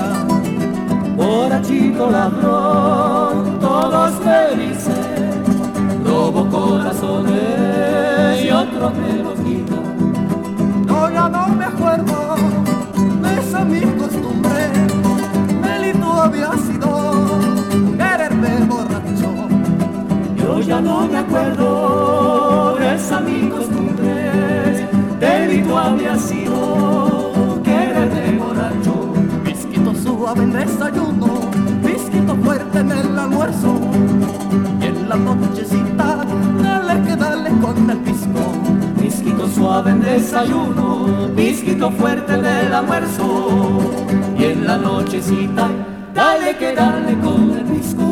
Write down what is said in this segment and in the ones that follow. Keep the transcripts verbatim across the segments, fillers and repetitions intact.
Borrachito ladrón, todos me dicen, robo corazones y otros me los quitan. Yo ya no me acuerdo de esa mi costumbre, delito había sido quererme borracho. Yo ya no me acuerdo de esa mi costumbre, delito había sido quererme borracho. Pisquito suave en desayuno, pisquito fuerte en el almuerzo, y en la nochecita dale que dale con el pisco. Pisquito suave en desayuno, pisquito fuerte en el almuerzo, y en la nochecita dale que dale con el pisco.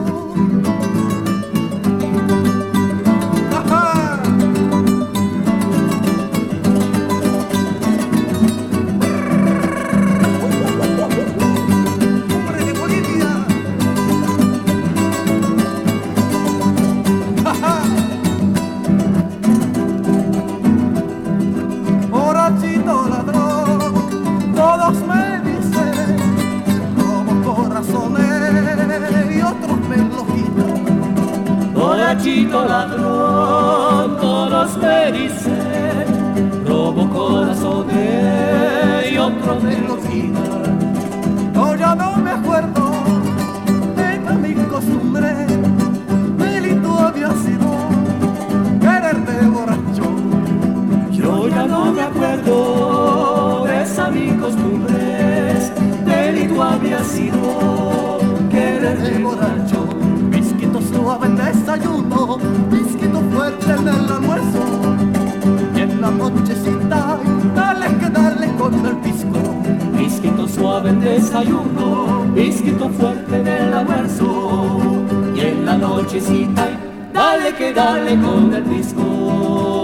Borrachito ladrón, todos me dicen, robo corazones y otros me los quitan. Yo ya no me acuerdo de mi costumbre, delito había sido quererte borracho. Yo ya no me acuerdo de esa mi costumbre, delito había sido quererte borracho. Suave en desayuno, pisquito fuerte en el almuerzo, y en la nochecita dale que dale con el pisco. Pisquito suave en desayuno, pisquito fuerte en el almuerzo, y en la nochecita dale que dale con el pisco.